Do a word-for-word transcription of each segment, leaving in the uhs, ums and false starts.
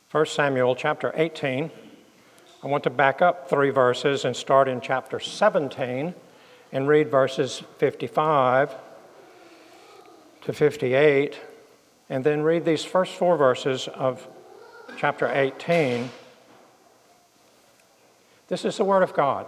First Samuel chapter eighteen. I want to back up three verses and start in chapter seventeen and read verses fifty-five to fifty-eight, and then read these first four verses of chapter eighteen. This is the Word of God.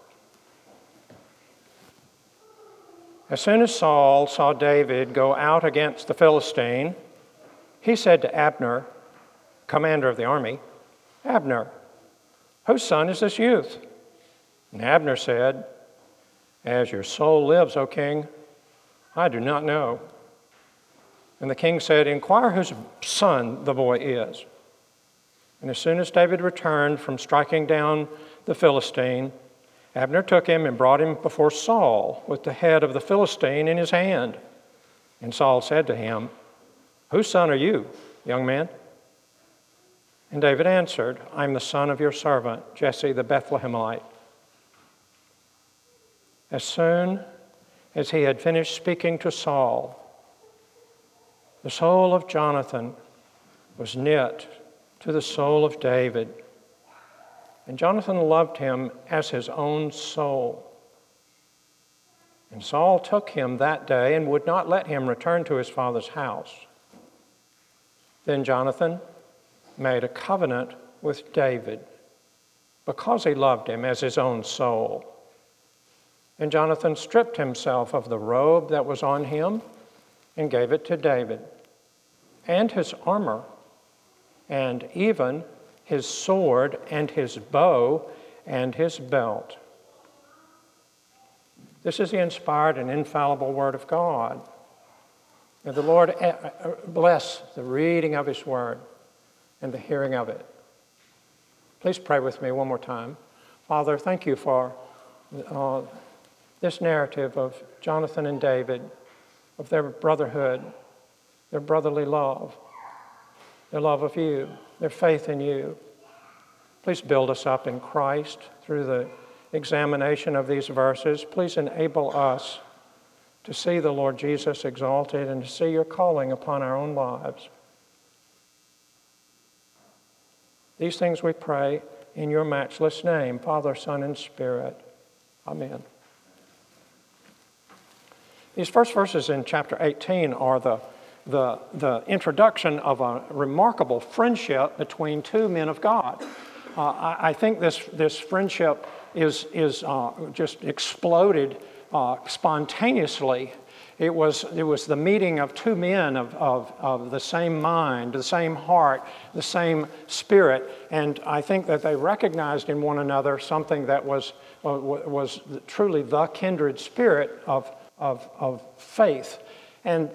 As soon as Saul saw David go out against the Philistine, he said to Abner, commander of the army, "Abner, whose son is this youth?" And Abner said, "As your soul lives, O king, I do not know." And the king said, "Inquire whose son the boy is." And as soon as David returned from striking down the Philistine, Abner took him and brought him before Saul with the head of the Philistine in his hand. And Saul said to him, "Whose son are you, young man?" And David answered, "I am the son of your servant, Jesse the Bethlehemite." As soon as he had finished speaking to Saul, the soul of Jonathan was knit to the soul of David, and Jonathan loved him as his own soul. And Saul took him that day and would not let him return to his father's house. Then Jonathan made a covenant with David because he loved him as his own soul. And Jonathan stripped himself of the robe that was on him and gave it to David, and his armor, and even his sword and his bow and his belt. This is the inspired and infallible Word of God. May the Lord bless the reading of His Word and the hearing of it. Please pray with me one more time. Father, thank you for uh, this narrative of Jonathan and David, of their brotherhood, their brotherly love, their love of you, their faith in you. Please build us up in Christ through the examination of these verses. Please enable us to see the Lord Jesus exalted and to see your calling upon our own lives. These things we pray in your matchless name, Father, Son, and Spirit. Amen. These first verses in chapter eighteen are the, the, the introduction of a remarkable friendship between two men of God. Uh, I, I think this, this friendship is, is uh, just exploded uh, spontaneously. It was, it was the meeting of two men of, of, of the same mind, the same heart, the same spirit, and I think that they recognized in one another something that was, uh, was truly the kindred spirit of, of, of faith. And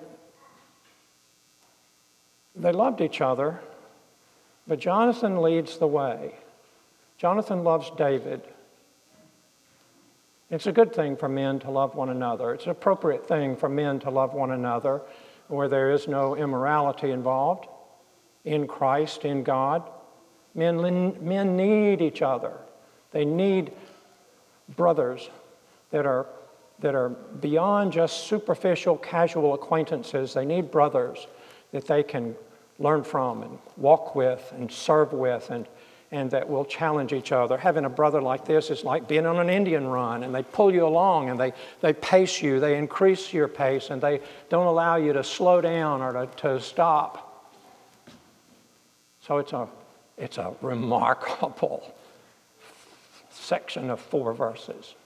they loved each other, but Jonathan leads the way. Jonathan loves David. It's a good thing for men to love one another. It's an appropriate thing for men to love one another where there is no immorality involved in Christ, in God. Men, men need each other. They need brothers that are, that are beyond just superficial, casual acquaintances. They need brothers that they can learn from and walk with and serve with, and and that will challenge each other. Having a brother like this is like being on an Indian run, and they pull you along, and they, they pace you, they increase your pace, and they don't allow you to slow down or to, to stop. So it's a, it's a remarkable section of four verses.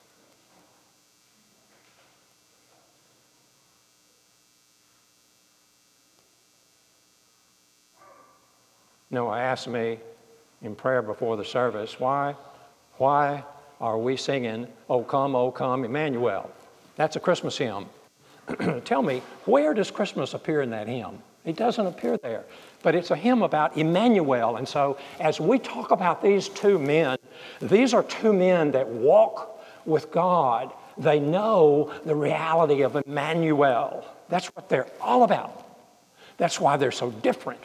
Noah asked me in prayer before the service, why, why are we singing, "O come, O come, Emmanuel"? That's a Christmas hymn. Tell me, where does Christmas appear in that hymn? It doesn't appear there. But it's a hymn about Emmanuel. And so as we talk about these two men, these are two men that walk with God. They know the reality of Emmanuel. That's what they're all about. That's why they're so different.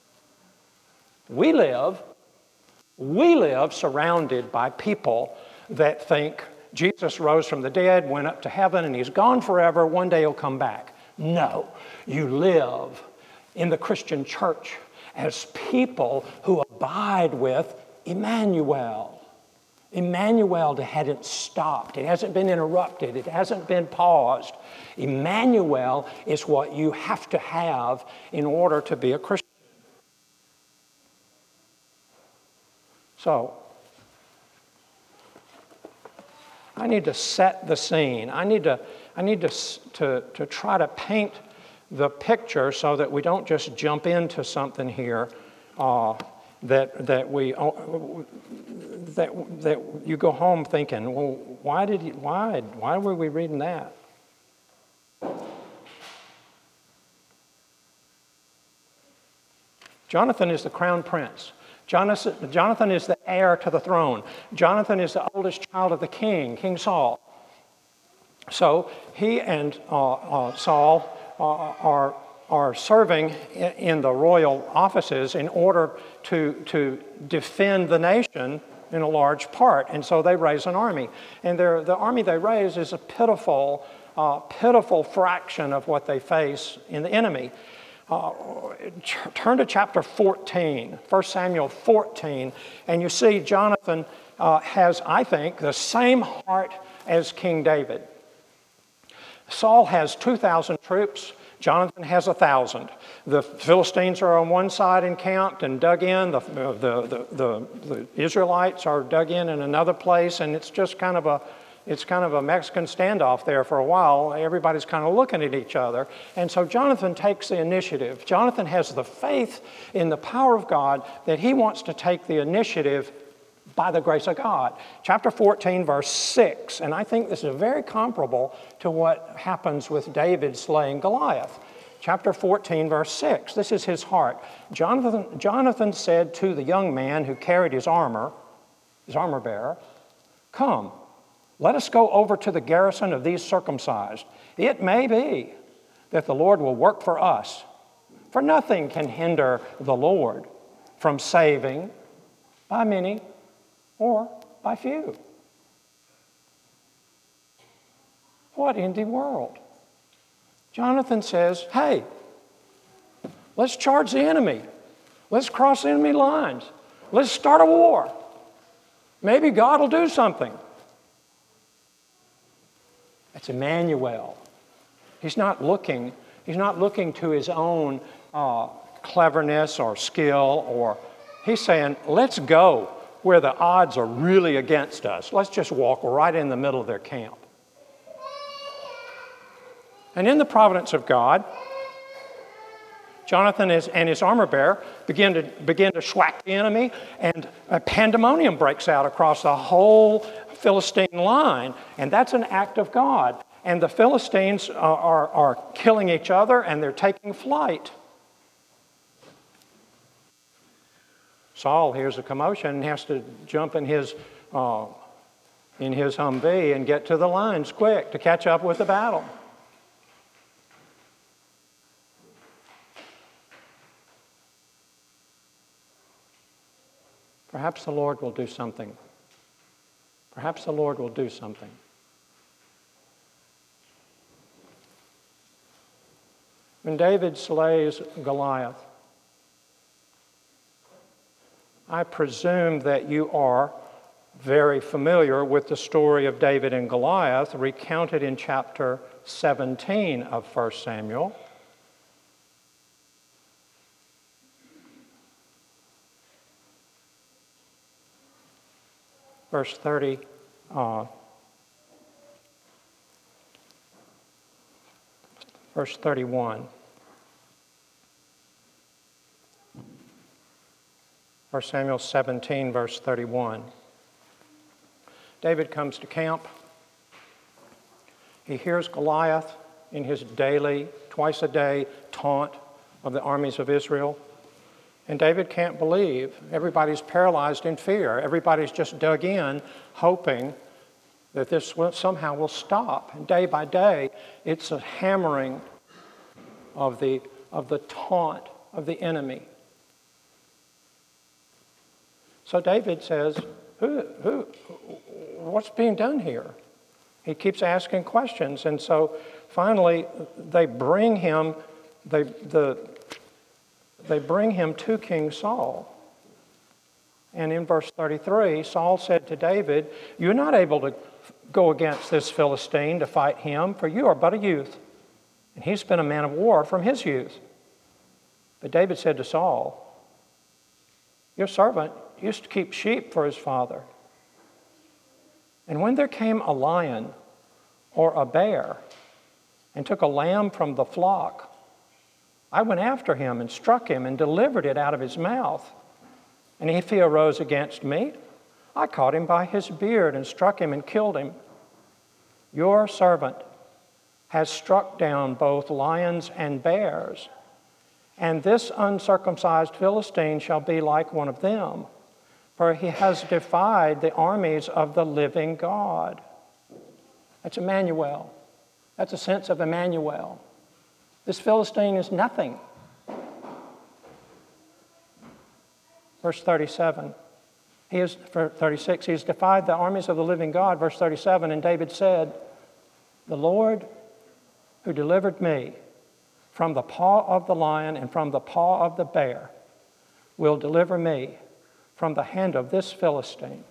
We live We live surrounded by people that think Jesus rose from the dead, went up to heaven, and he's gone forever. One day he'll come back. No, you live in the Christian church as people who abide with Emmanuel. Emmanuel hadn't stopped. It hasn't been interrupted. It hasn't been paused. Emmanuel is what you have to have in order to be a Christian. So, I need to set the scene. I need to, I need to, to, to try to paint the picture so that we don't just jump into something here uh, that that we uh, that that you go home thinking, well, why did you, why why were we reading that? Jonathan is the crown prince. Jonathan, Jonathan is the heir to the throne. Jonathan is the oldest child of the king, King Saul. So he and uh, uh, Saul uh, are are serving in the royal offices in order to, to defend the nation in a large part. And so they raise an army. And the army they raise is a pitiful, uh, pitiful fraction of what they face in the enemy. Uh, turn to chapter fourteen, First Samuel fourteen, and you see Jonathan uh, has, I think, the same heart as King David. Saul has two thousand troops. Jonathan has a thousand. The Philistines are on one side encamped and dug in. The, the, the, the, the Israelites are dug in in another place, and it's just kind of a it's kind of a Mexican standoff there for a while. Everybody's kind of looking at each other. And so Jonathan takes the initiative. Jonathan has the faith in the power of God that he wants to take the initiative by the grace of God. Chapter fourteen, verse six, and I think this is very comparable to what happens with David slaying Goliath. Chapter fourteen, verse six, this is his heart. Jonathan, Jonathan said to the young man who carried his armor, his armor bearer, "Come, let us go over to the garrison of these circumcised. It may be that the Lord will work for us, for nothing can hinder the Lord from saving by many or by few." What in the world? Jonathan says, hey, let's charge the enemy. Let's cross enemy lines. Let's start a war. Maybe God will do something. It's Emmanuel. He's not looking, he's not looking to his own uh, cleverness or skill, or he's saying, let's go where the odds are really against us. Let's just walk right in the middle of their camp. And in the providence of God, Jonathan is, and his armor bearer begin to begin to schwack the enemy, and a pandemonium breaks out across the whole Philistine line, and that's an act of God. And the Philistines are, are, are killing each other, and they're taking flight. Saul hears a commotion and has to jump in his uh, in his Humvee and get to the lines quick to catch up with the battle. Perhaps the Lord will do something. Perhaps the Lord will do something. When David slays Goliath, I presume that you are very familiar with the story of David and Goliath recounted in chapter seventeen of First Samuel. Verse thirty, uh, verse thirty-one. First Samuel seventeen, verse thirty-one. David comes to camp. He hears Goliath in his daily, twice a day, taunt of the armies of Israel. And David can't believe. Everybody's paralyzed in fear. Everybody's just dug in, hoping that this will, somehow will stop. And day by day, it's a hammering of the, of the taunt of the enemy. So David says, who, who, what's being done here? He keeps asking questions. And so finally, they bring him, they, the, they bring him to King Saul. And in verse thirty-three, Saul said to David, "You're not able to go against this Philistine to fight him, for you are but a youth, and he's been a man of war from his youth." But David said to Saul, "Your servant used to keep sheep for his father. And when there came a lion or a bear and took a lamb from the flock, I went after him and struck him and delivered it out of his mouth. And if he arose against me, I caught him by his beard and struck him and killed him. Your servant has struck down both lions and bears, and this uncircumcised Philistine shall be like one of them, for he has defied the armies of the living God." That's Emmanuel. That's a sense of Emmanuel. This Philistine is nothing. Verse thirty-seven. He is, for thirty-six, he has defied the armies of the living God. Verse thirty-seven, and David said, "The Lord who delivered me from the paw of the lion and from the paw of the bear will deliver me from the hand of this Philistine."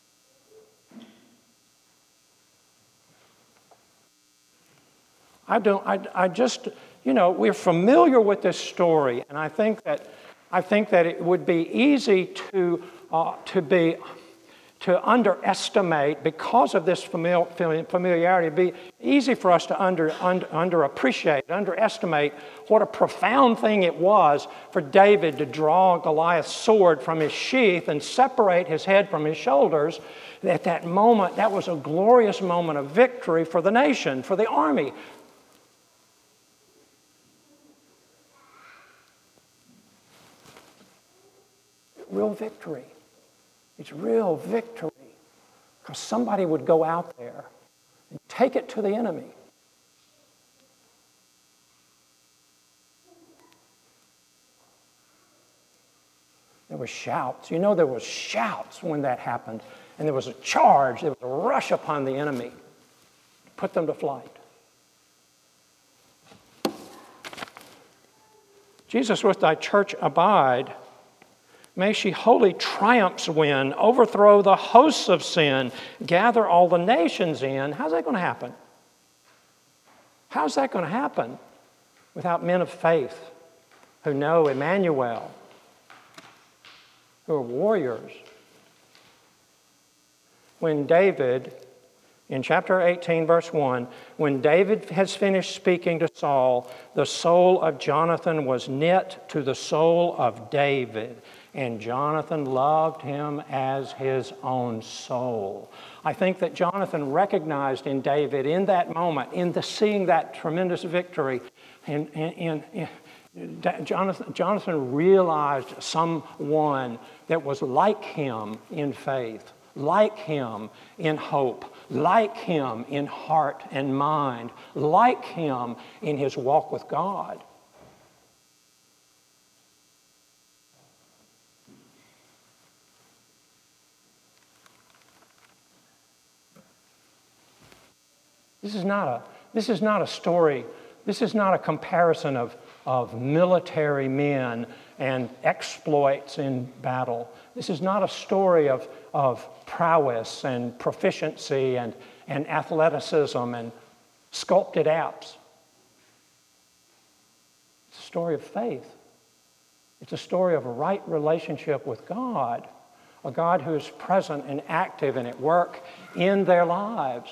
I don't, I, I just, you know, we're familiar with this story, and I think that, I think that it would be easy to, uh, to be, to underestimate, because of this familiarity, it'd be easy for us to under, under, underappreciate, underestimate what a profound thing it was for David to draw Goliath's sword from his sheath and separate his head from his shoulders. At that moment, that was a glorious moment of victory for the nation, for the army. Real victory. It's real victory. Because somebody would go out there and take it to the enemy. There were shouts. You know, there was shouts when that happened. And there was a charge. There was a rush upon the enemy. Put them to flight. Jesus, with thy church abide. May she holy triumphs win, overthrow the hosts of sin, gather all the nations in. How's that going to happen? How's that going to happen without men of faith who know Emmanuel, who are warriors? When David, in chapter eighteen, verse one, when David has finished speaking to Saul, the soul of Jonathan was knit to the soul of David. And Jonathan loved him as his own soul. I think that Jonathan recognized in David, in that moment, in the seeing that tremendous victory, and, and, and Jonathan, Jonathan realized someone that was like him in faith, like him in hope, like him in heart and mind, like him in his walk with God. This is not a, this is not a story, this is not a comparison of, of military men and exploits in battle. This is not a story of, of prowess and proficiency and, and athleticism and sculpted apps. It's a story of faith. It's a story of a right relationship with God, a God who is present and active and at work in their lives.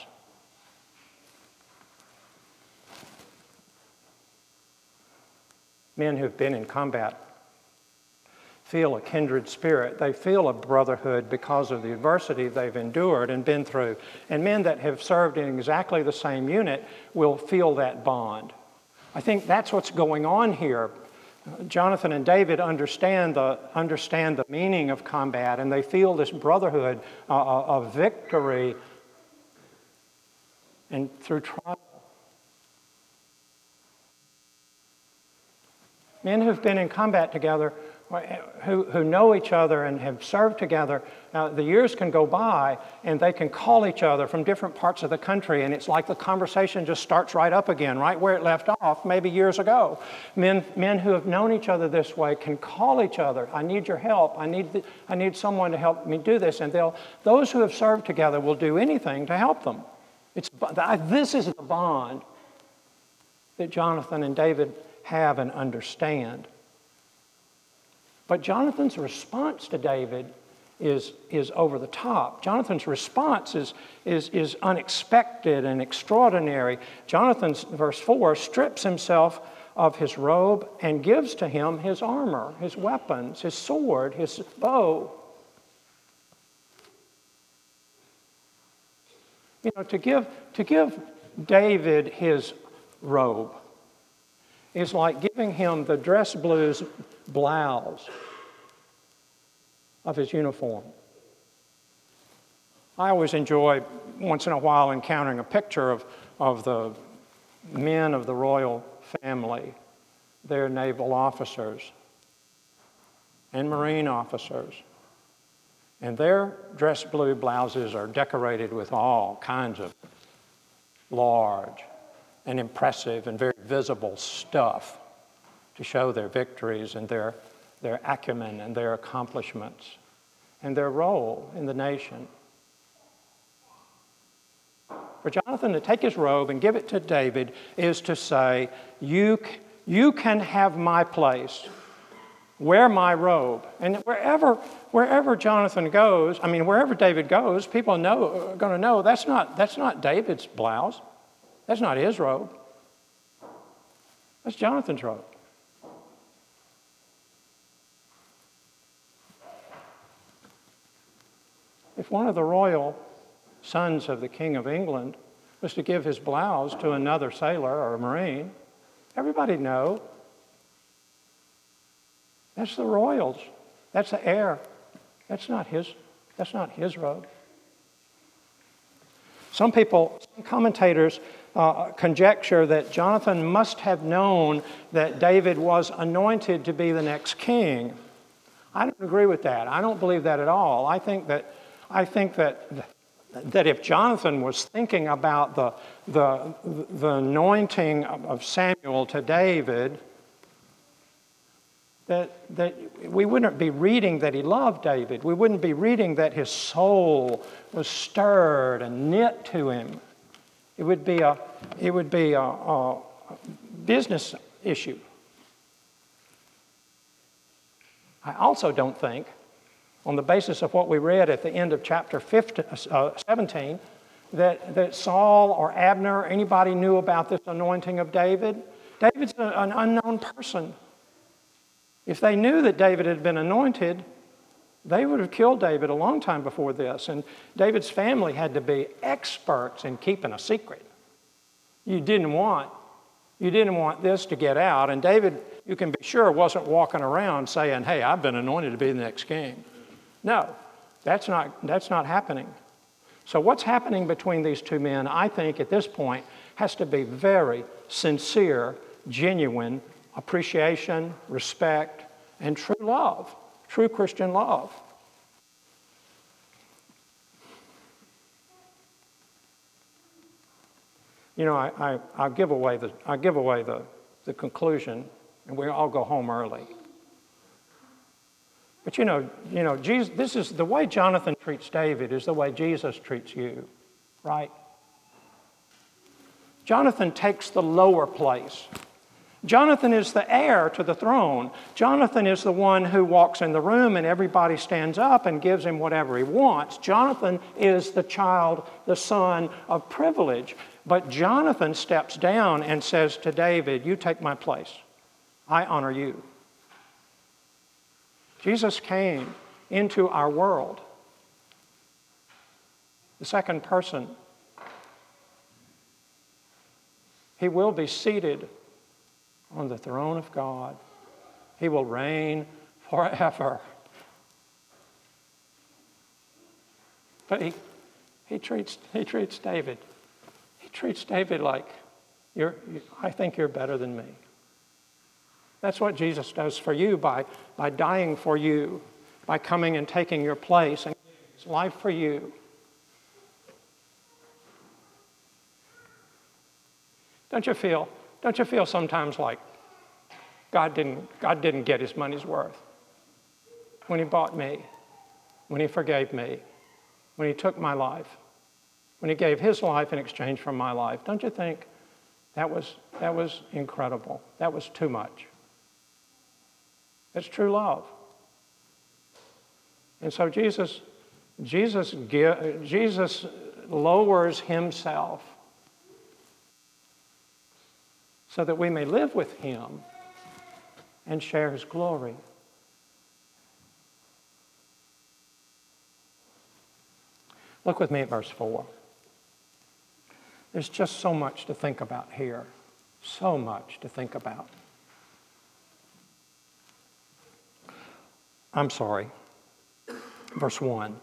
Men who've been in combat feel a kindred spirit. They feel a brotherhood because of the adversity they've endured and been through. And men that have served in exactly the same unit will feel that bond. I think that's what's going on here. Jonathan and David understand the, understand the meaning of combat, and they feel this brotherhood uh, of victory and through trial. Men who've been in combat together who, who know each other and have served together. Now, the years can go by and they can call each other from different parts of the country, and it's like the conversation just starts right up again, right where it left off, maybe years ago. Men, men who have known each other this way can call each other, I need your help, I need, the, I need someone to help me do this, and they'll, those who have served together will do anything to help them. It's, this is the bond that Jonathan and David have and understand. But Jonathan's response to David is, is over the top. Jonathan's response is, is, is unexpected and extraordinary. Jonathan's, verse four, strips himself of his robe and gives to him his armor, his weapons, his sword, his bow. You know, to give, to give David his robe is like giving him the dress blues blouse of his uniform. I always enjoy, once in a while, encountering a picture of, of the men of the royal family, their naval officers and marine officers. And their dress blue blouses are decorated with all kinds of large and impressive and very visible stuff to show their victories and their, their acumen and their accomplishments and their role in the nation. For Jonathan to take his robe and give it to David is to say, you, you can have my place. Wear my robe. And wherever, wherever Jonathan goes, I mean, wherever David goes, people know, are going to know that's not, that's not David's blouse. That's not his robe. That's Jonathan's robe. If one of the royal sons of the King of England was to give his blouse to another sailor or a marine, everybody'd know. That's the royals. That's the heir. That's not his, that's not his robe. Some people, some commentators uh, conjecture that Jonathan must have known that David was anointed to be the next king. I don't agree with that. I don't believe that at all. I think that I think that that if Jonathan was thinking about the the, the anointing of Samuel to David, that that we wouldn't be reading that he loved David. We wouldn't be reading that his soul was stirred and knit to him. It would be a it would be a, a business issue. I also don't think, on the basis of what we read at the end of chapter fifteen, uh, seventeen, that, that Saul or Abner or anybody knew about this anointing of David. David's a, an unknown person. If they knew that David had been anointed, they would have killed David a long time before this. And David's family had to be experts in keeping a secret. You didn't want, you didn't want this to get out. And David, you can be sure, wasn't walking around saying, hey, I've been anointed to be the next king. No, that's not, that's not happening. So what's happening between these two men, I think, at this point, has to be very sincere, genuine appreciation, respect, and true love, true Christian love. You know, I, I, I'll give away the I give away the, the conclusion, and we all go home early. But you know, you know, Jesus, this is the way Jonathan treats David is the way Jesus treats you, right? Jonathan takes the lower place. Jonathan is the heir to the throne. Jonathan is the one who walks in the room and everybody stands up and gives him whatever he wants. Jonathan is the child, the son of privilege. But Jonathan steps down and says to David, you take my place. I honor you. Jesus came into our world, the second person. He will be seated on the throne of God. He will reign forever. But he, he treats he treats David. He treats David like, you're, you, I think you're better than me. That's what Jesus does for you by, by dying for you, by coming and taking your place and giving his life for you. Don't you feel, don't you feel sometimes like God didn't, God didn't get his money's worth when he bought me, when he forgave me, when he took my life, when he gave his life in exchange for my life? Don't you think that was, that was incredible? That was too much. That's true love. And so Jesus, Jesus, Jesus lowers himself so that we may live with him and share his glory. Look with me at verse four. There's just so much to think about here. So much to think about. I'm sorry. Verse one.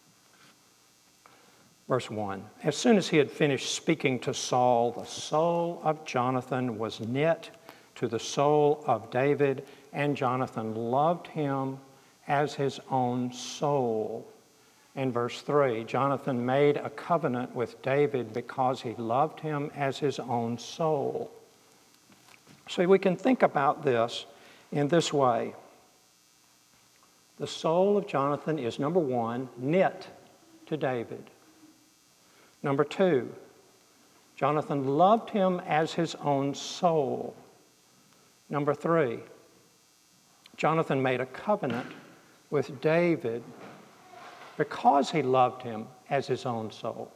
Verse one. As soon as he had finished speaking to Saul, the soul of Jonathan was knit to the soul of David, and Jonathan loved him as his own soul. In verse three, Jonathan made a covenant with David because he loved him as his own soul. So we can think about this in this way. The soul of Jonathan is, number one, knit to David. Number two, Jonathan loved him as his own soul. Number three, Jonathan made a covenant with David because he loved him as his own soul.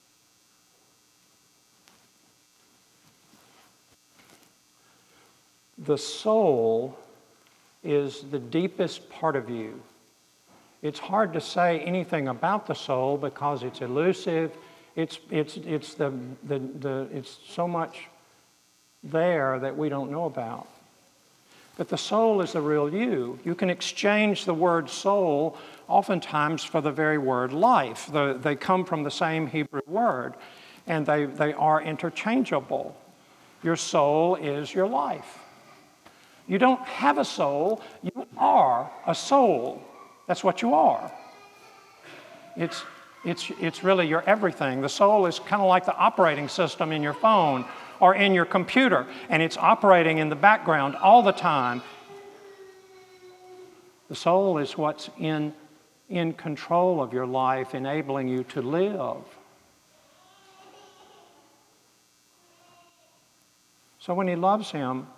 The soul is the deepest part of you. It's hard to say anything about the soul because it's elusive. It's it's it's the the, the it's so much there that we don't know about. But the soul is the real you. You can exchange the word soul oftentimes for the very word life. The, they come from the same Hebrew word, and they, they are interchangeable. Your soul is your life. You don't have a soul, you are a soul. That's what you are. It's, it's, it's really your everything. The soul is kind of like the operating system in your phone or in your computer, and it's operating in the background all the time. The soul is what's in, in control of your life, enabling you to live. So when he loves him,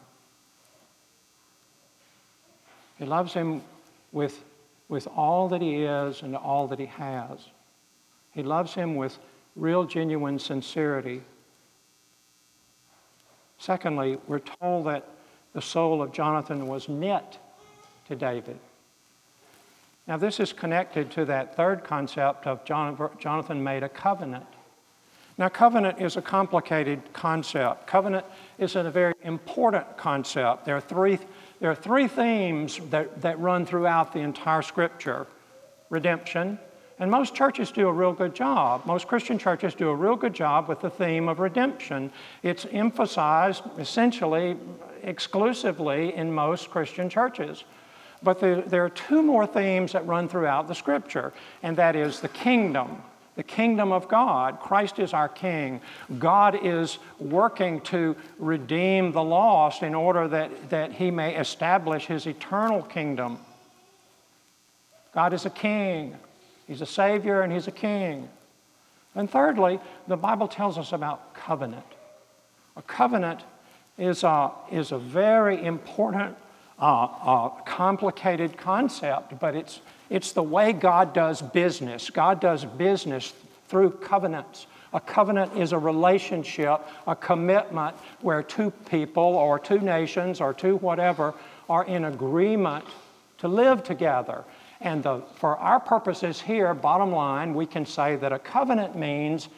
he loves him with, with all that he is and all that he has. He loves him with real, genuine sincerity. Secondly, we're told that the soul of Jonathan was knit to David. Now, this is connected to that third concept of Jonathan made a covenant. Now, covenant is a complicated concept. Covenant is a very important concept. There are three, there are three themes that, that run throughout the entire Scripture. Redemption. And most churches do a real good job. Most Christian churches do a real good job with the theme of redemption. It's emphasized essentially exclusively in most Christian churches. But there, there are two more themes that run throughout the Scripture, and that is the kingdom. The kingdom of God. Christ is our King. God is working to redeem the lost in order that, that He may establish His eternal kingdom. God is a King. He's a Savior and He's a King. And thirdly, the Bible tells us about covenant. A covenant is a, is a very important, uh, uh, complicated concept, but it's, it's the way God does business. God does business through covenants. A covenant is a relationship, a commitment where two people or two nations or two whatever are in agreement to live together. And the, for our purposes here, bottom line, we can say that a covenant means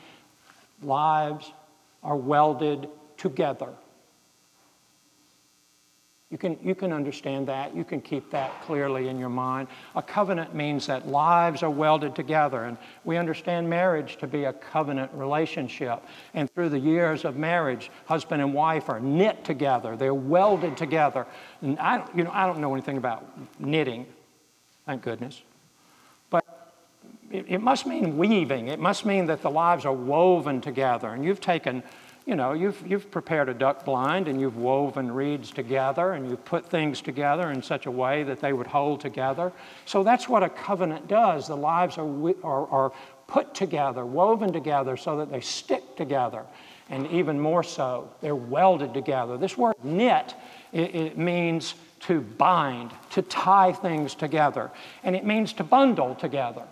lives are welded together. You can, you can understand that. You can keep that clearly in your mind. A covenant means that lives are welded together, and we understand marriage to be a covenant relationship. And through the years of marriage, husband and wife are knit together. They're welded together. And I, you know, I don't know anything about knitting, thank goodness. But it, it must mean weaving. It must mean that the lives are woven together. And you've taken... You know, you've, you've prepared a duck blind and you've woven reeds together and you've put things together in such a way that they would hold together. So that's what a covenant does. The lives are, are, are put together, woven together so that they stick together. And even more so, they're welded together. This word knit, it, it means to bind, to tie things together. And it means to bundle together.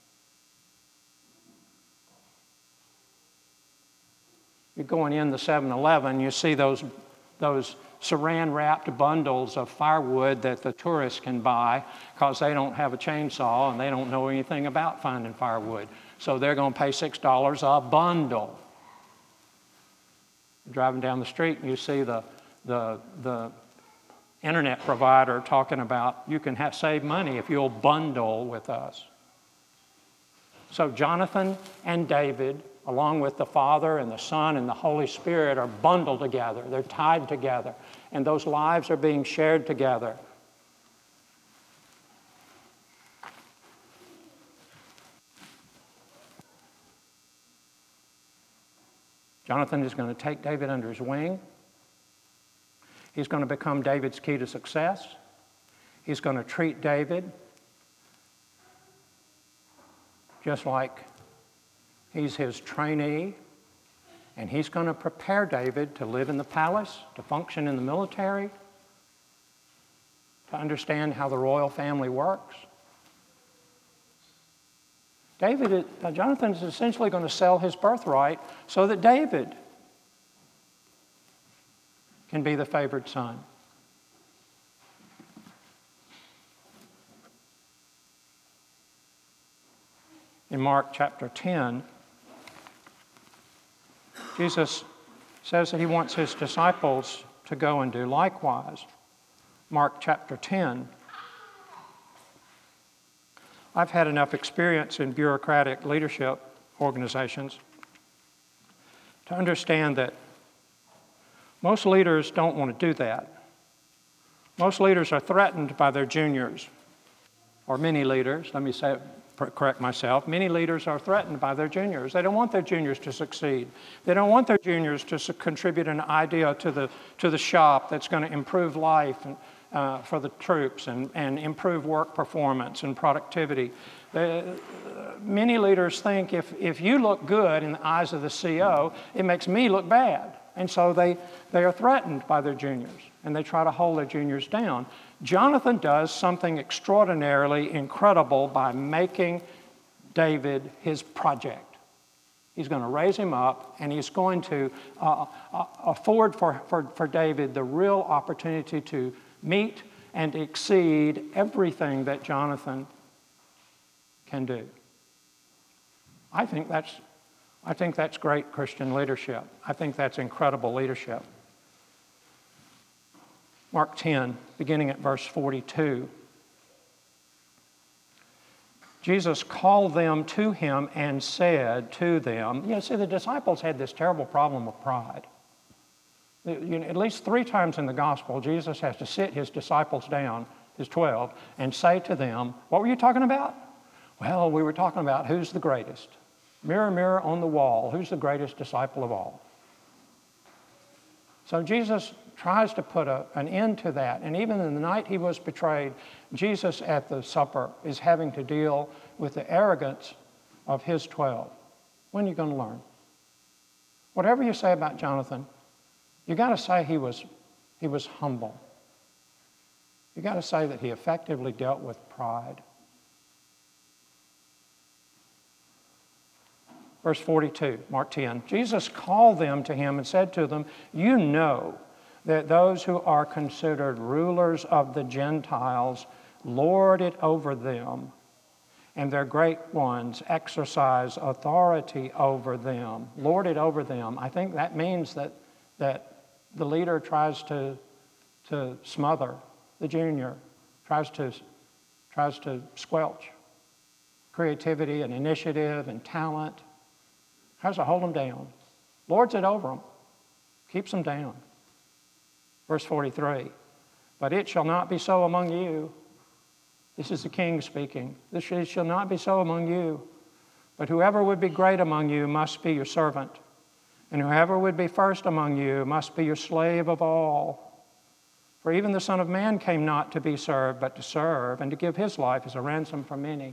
You're going in the seven eleven, you see those, those saran-wrapped bundles of firewood that the tourists can buy because they don't have a chainsaw and they don't know anything about finding firewood. So they're going to pay six dollars a bundle. You're driving down the street and you see the, the, the internet provider talking about you can have, save money if you'll bundle with us. So Jonathan and David, along with the Father and the Son and the Holy Spirit, are bundled together. They're tied together. And those lives are being shared together. Jonathan is going to take David under his wing. He's going to become David's key to success. He's going to treat David just like he's his trainee, and he's going to prepare David to live in the palace, to function in the military, to understand how the royal family works. David, uh, Jonathan is essentially going to sell his birthright so that David can be the favored son. In Mark chapter ten, Jesus says that he wants his disciples to go and do likewise. Mark chapter ten. I've had enough experience in bureaucratic leadership organizations to understand that most leaders don't want to do that. Most leaders are threatened by their juniors, or many leaders, let me say it, correct myself, many leaders are threatened by their juniors. They don't want their juniors to succeed. They don't want their juniors to su- contribute an idea to the to the shop that's going to improve life and, uh, for the troops and, and improve work performance and productivity. Uh, many leaders think if, if you look good in the eyes of the C E O, it makes me look bad. And so they, they are threatened by their juniors, and they try to hold their juniors down. Jonathan does something extraordinarily incredible by making David his project. He's going to raise him up, and he's going to uh, uh, afford for, for, for David the real opportunity to meet and exceed everything that Jonathan can do. I think that's I think that's great Christian leadership. I think that's incredible leadership. Mark ten, beginning at verse forty-two. Jesus called them to him and said to them, you know, see, the disciples had this terrible problem of pride. You know, at least three times in the gospel, Jesus has to sit his disciples down, his twelve, and say to them, what were you talking about? Well, we were talking about who's the greatest. Mirror, mirror on the wall, who's the greatest disciple of all? So Jesus tries to put a, an end to that. And even in the night he was betrayed, Jesus at the supper is having to deal with the arrogance of his twelve. When are you going to learn? Whatever you say about Jonathan, you got to say he was, he was humble. You got to say that he effectively dealt with pride. Verse forty-two, Mark ten. Jesus called them to him and said to them, you know that those who are considered rulers of the Gentiles lord it over them, and their great ones exercise authority over them. Lord it over them. I think that means that, that the leader tries to, to smother the junior, tries to, tries to squelch creativity and initiative and talent, tries to hold them down. Lords it over them, keeps them down. Verse forty-three, but it shall not be so among you. This is the king speaking. This shall not be so among you. But whoever would be great among you must be your servant. And whoever would be first among you must be your slave of all. For even the Son of Man came not to be served, but to serve, and to give his life as a ransom for many.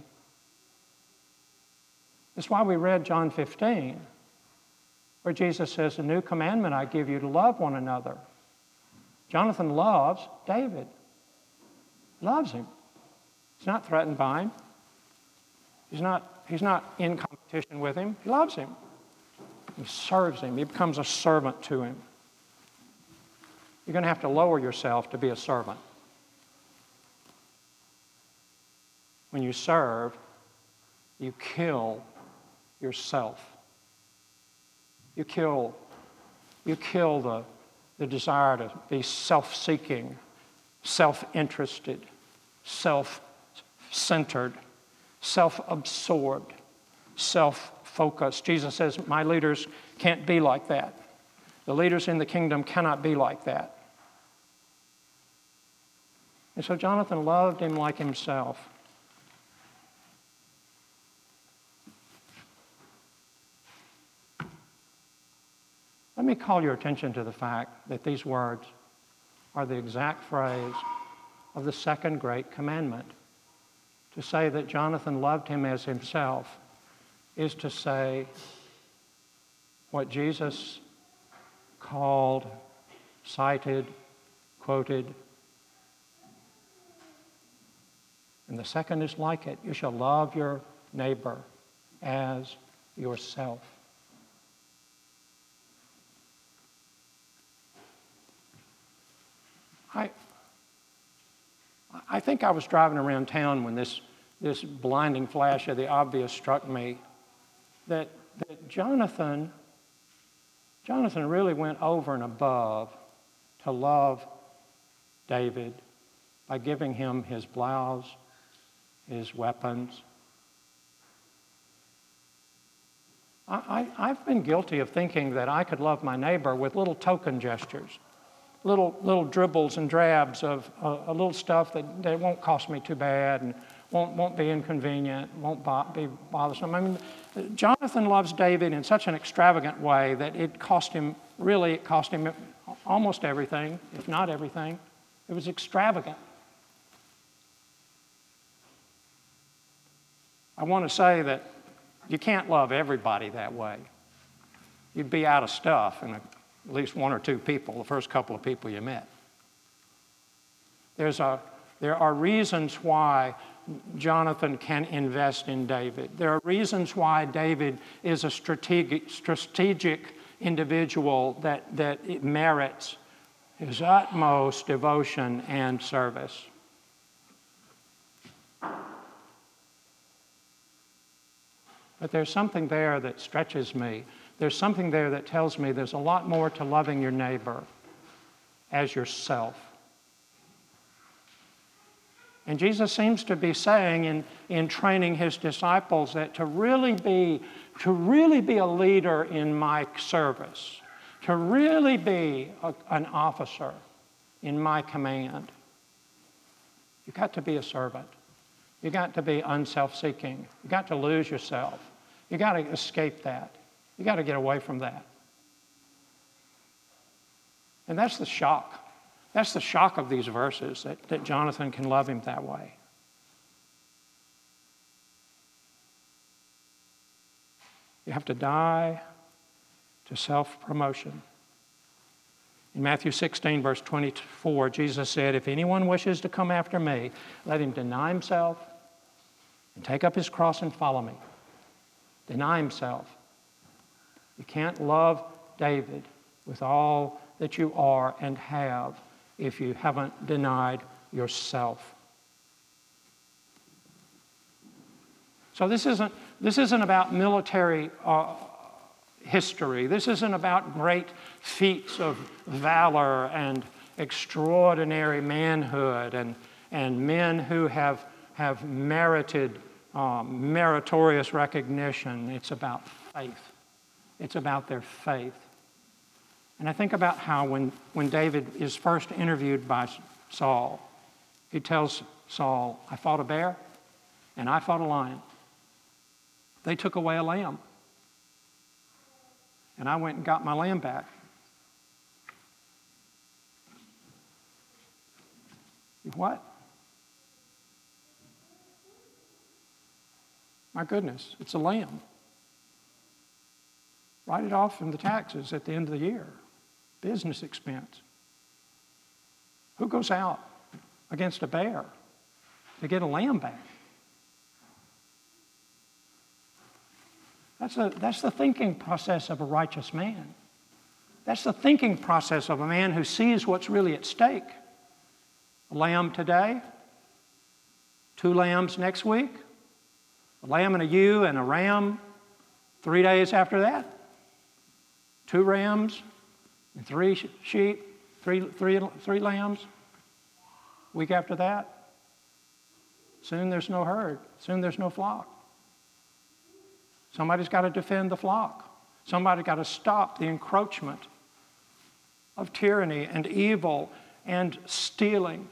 That's why we read John fifteen, where Jesus says, a new commandment I give you, to love one another. Jonathan loves David. Loves him. He's not threatened by him. He's not, he's not in competition with him. He loves him. He serves him. He becomes a servant to him. You're going to have to lower yourself to be a servant. When you serve, you kill yourself. You kill, you kill the, the desire to be self-seeking, self-interested, self-centered, self-absorbed, self-focused. Jesus says, my leaders can't be like that. The leaders in the kingdom cannot be like that. And so Jonathan loved him like himself. Let me call your attention to the fact that these words are the exact phrase of the second great commandment. To say that Jonathan loved him as himself is to say what Jesus called, cited, quoted. And the second is like it. You shall love your neighbor as yourself. I, I think I was driving around town when this, this blinding flash of the obvious struck me, that, that Jonathan, Jonathan really went over and above to love David by giving him his blouse, his weapons. I, I, I've been guilty of thinking that I could love my neighbor with little token gestures. Little little dribbles and drabs of uh, a little stuff that, that won't cost me too bad and won't won't be inconvenient, won't bo- be bothersome. I mean, Jonathan loves David in such an extravagant way that it cost him, really it cost him almost everything, if not everything. It was extravagant. I want to say that you can't love everybody that way. You'd be out of stuff in a at least one or two people, the first couple of people you met. There's a, there are reasons why Jonathan can invest in David. There are reasons why David is a strategic, strategic individual that, that it merits his utmost devotion and service. But there's something there that stretches me. There's something there that tells me there's a lot more to loving your neighbor as yourself. And Jesus seems to be saying in, in training his disciples that to really be, to really be a leader in my service, to really be a, an officer in my command, you've got to be a servant. You've got to be unself-seeking. You've got to lose yourself. You've got to escape that. You got to get away from that. And that's the shock. That's the shock of these verses, that, that Jonathan can love him that way. You have to die to self-promotion. In Matthew sixteen, verse twenty-four, Jesus said, if anyone wishes to come after me, let him deny himself and take up his cross and follow me. Deny himself. You can't love David with all that you are and have if you haven't denied yourself. So this isn't, this isn't about military uh, history. This isn't about great feats of valor and, extraordinary manhood and, and men who have, have merited um, meritorious recognition. It's about faith. It's about their faith. And I think about how when, when David is first interviewed by Saul, he tells Saul, I fought a bear and I fought a lion. They took away a lamb. And I went and got my lamb back. What? My goodness, it's a lamb. Write it off from the taxes at the end of the year. Business expense. Who goes out against a bear to get a lamb back? That's, a, that's the thinking process of a righteous man. That's the thinking process of a man who sees what's really at stake. A lamb today, two lambs next week, a lamb and a ewe and a ram three days after that, two rams and three sheep, three, three, three lambs, week after that. Soon there's no herd. Soon there's no flock. Somebody's got to defend the flock. Somebody's got to stop the encroachment of tyranny and evil and stealing.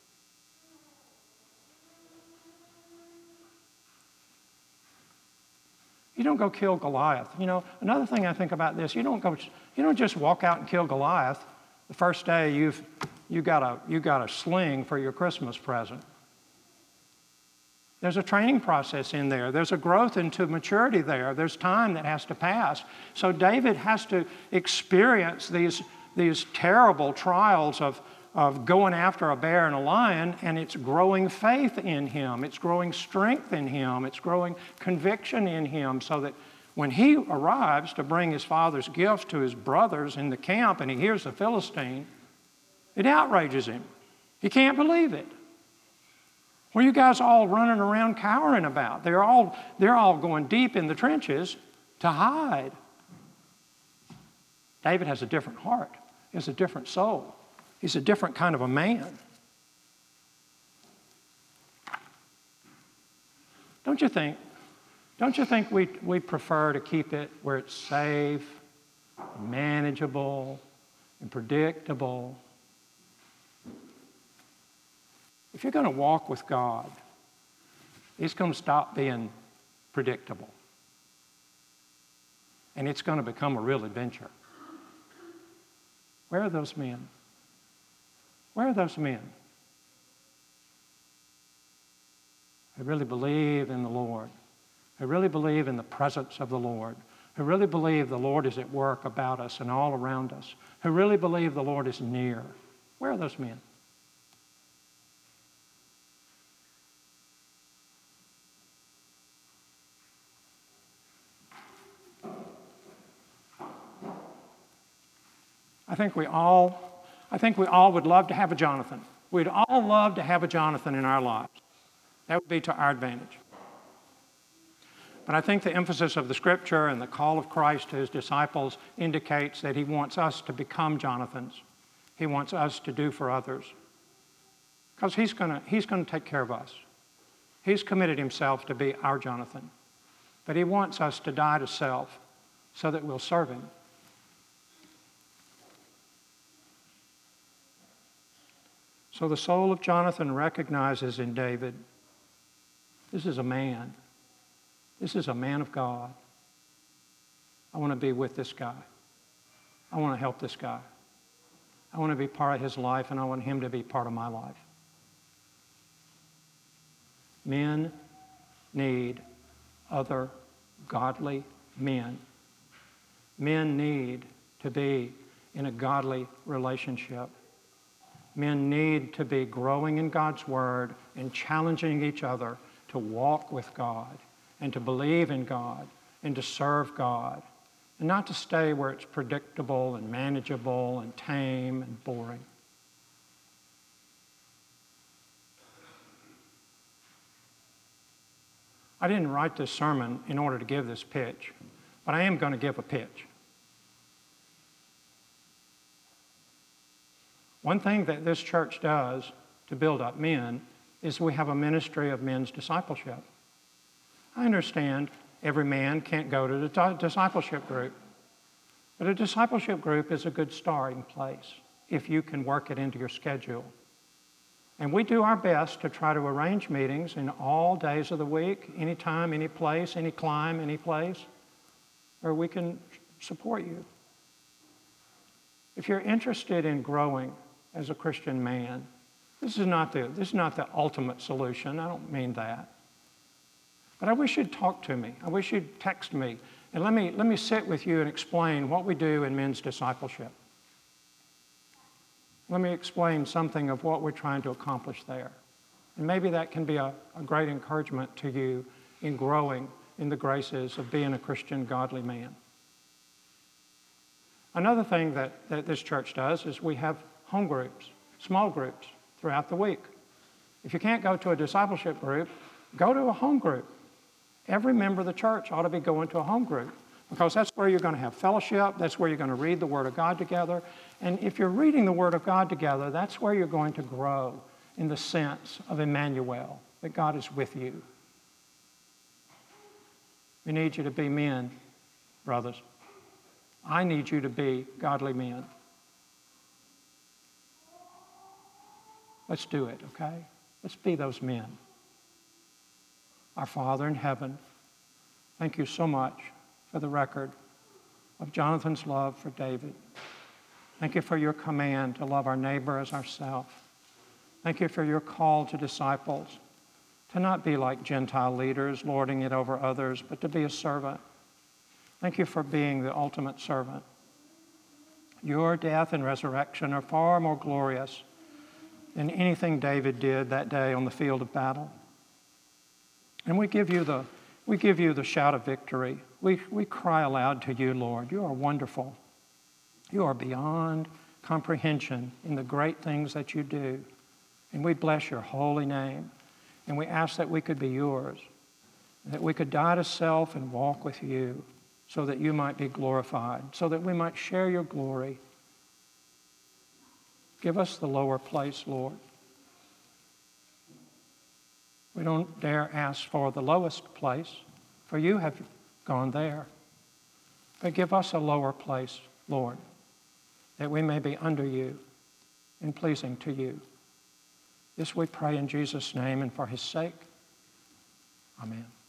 You don't go kill Goliath. You know, another thing I think about this, you don't go, you don't just walk out and kill Goliath. The first day you've you got a you got a sling for your Christmas present. There's a training process in there. There's a growth into maturity there. There's time that has to pass. So David has to experience these, these terrible trials of, of going after a bear and a lion, and it's growing faith in him. It's growing strength in him. It's growing conviction in him so that when he arrives to bring his father's gifts to his brothers in the camp and he hears the Philistine, it outrages him. He can't believe it. What are you guys all running around cowering about? They're all, they're all going deep in the trenches to hide. David has a different heart. He has a different soul. He's a different kind of a man. Don't you think, don't you think we, we prefer to keep it where it's safe, manageable, and predictable? If you're going to walk with God, it's going to stop being predictable. And it's going to become a real adventure. Where are those men? Where are those men who really believe in the Lord, who really believe in the presence of the Lord, who really believe the Lord is at work about us and all around us, who really believe the Lord is near? Where are those men? I think we all, I think we all would love to have a Jonathan. We'd all love to have a Jonathan in our lives. That would be to our advantage. But I think the emphasis of the Scripture and the call of Christ to his disciples indicates that he wants us to become Jonathans. He wants us to do for others. Because he's going to, he's going to take care of us. He's committed himself to be our Jonathan. But he wants us to die to self so that we'll serve him. So the soul of Jonathan recognizes in David, this is a man. This is a man of God. I want to be with this guy. I want to help this guy. I want to be part of his life, and I want him to be part of my life. Men need other godly men. Men need to be in a godly relationship. Men need to be growing in God's Word and challenging each other to walk with God and to believe in God and to serve God, and not to stay where it's predictable and manageable and tame and boring. I didn't write this sermon in order to give this pitch, but I am going to give a pitch. One thing that this church does to build up men is we have a ministry of men's discipleship. I understand every man can't go to the discipleship group, but a discipleship group is a good starting place if you can work it into your schedule. And we do our best to try to arrange meetings in all days of the week, any time, any place, any clime, any place, where we can support you. If you're interested in growing as a Christian man, this is not the, this is not the ultimate solution. I don't mean that. But I wish you'd talk to me. I wish you'd text me. And let me, let me sit with you and explain what we do in men's discipleship. Let me explain something of what we're trying to accomplish there. And maybe that can be a, a great encouragement to you in growing in the graces of being a Christian, godly man. Another thing that, that this church does is we have home groups, small groups throughout the week. If you can't go to a discipleship group, go to a home group. Every member of the church ought to be going to a home group because that's where you're going to have fellowship. That's where you're going to read the Word of God together. And if you're reading the Word of God together, that's where you're going to grow in the sense of Emmanuel, that God is with you. We need you to be men, brothers. I need you to be godly men. Let's do it, okay? Let's be those men. Our Father in heaven, thank you so much for the record of Jonathan's love for David. Thank you for your command to love our neighbor as ourselves. Thank you for your call to disciples, to not be like Gentile leaders, lording it over others, but to be a servant. Thank you for being the ultimate servant. Your death and resurrection are far more glorious than anything David did that day on the field of battle. And we give you the, we give you the shout of victory. We, we cry aloud to you, Lord. You are wonderful. You are beyond comprehension in the great things that you do. And we bless your holy name. And we ask that we could be yours, that we could die to self and walk with you so that you might be glorified, so that we might share your glory. Give us the lower place, Lord. We don't dare ask for the lowest place, for you have gone there. But give us a lower place, Lord, that we may be under you and pleasing to you. This we pray in Jesus' name and for his sake. Amen.